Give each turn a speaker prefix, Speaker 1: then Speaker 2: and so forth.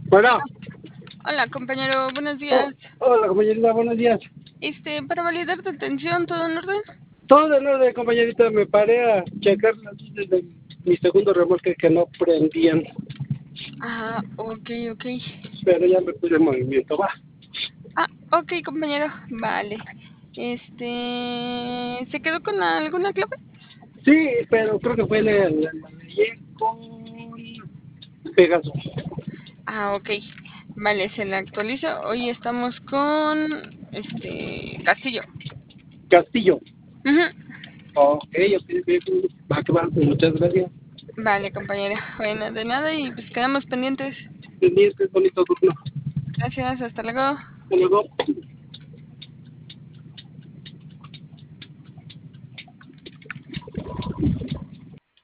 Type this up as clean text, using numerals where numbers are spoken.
Speaker 1: Bueno,
Speaker 2: Hola, compañero, buenos días.
Speaker 1: hola compañerita, buenos días.
Speaker 2: Para validar tu atención, ¿todo en orden?
Speaker 1: Todo en orden, compañerita, me paré a checar las luces de mi segundo remolque que no prendían,
Speaker 2: Ah, ok, ok.
Speaker 1: pero ya me puse en movimiento, va.
Speaker 2: Ah, ok, compañero, vale. ¿Se quedó con alguna clave?
Speaker 1: Sí, pero creo que fue la ley con Pegaso.
Speaker 2: Ah, ok. Vale, se la actualizo. Hoy estamos con, Castillo.
Speaker 1: Castillo.
Speaker 2: Ujú.
Speaker 1: Ok, va que va, muchas gracias.
Speaker 2: Vale, compañero. Bueno, de nada y pues quedamos pendientes.
Speaker 1: Pendientes, bonito turno.
Speaker 2: Gracias, hasta luego.
Speaker 1: Hasta luego.